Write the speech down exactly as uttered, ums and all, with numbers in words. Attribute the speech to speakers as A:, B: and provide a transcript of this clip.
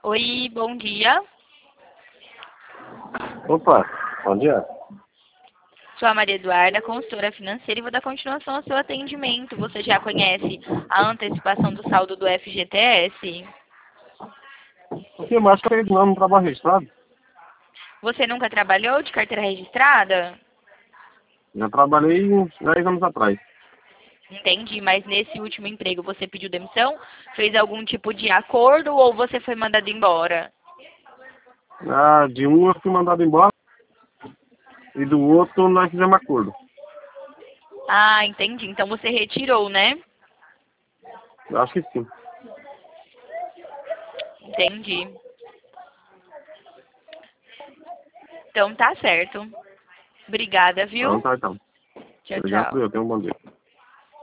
A: Oi, bom dia.
B: Opa, bom dia.
A: Sou a Maria Eduarda, consultora financeira, e vou dar continuação ao seu atendimento. Você já conhece a antecipação do saldo do F G T S?
B: O que mais que eu não no trabalho registrado?
A: Você nunca trabalhou de carteira registrada?
B: Já trabalhei uns dez anos atrás.
A: Entendi, mas nesse último emprego você pediu demissão? Fez algum tipo de acordo ou você foi mandado embora?
B: Ah, de um eu fui mandado embora e do outro nós fizemos acordo.
A: Ah, entendi. Então você retirou, né?
B: Eu acho que sim.
A: Entendi. Então tá certo. Obrigada,
B: Então
A: viu?
B: tá, então.
A: Tchau,
B: Obrigado,
A: tchau.
B: eu tenho um bom dia.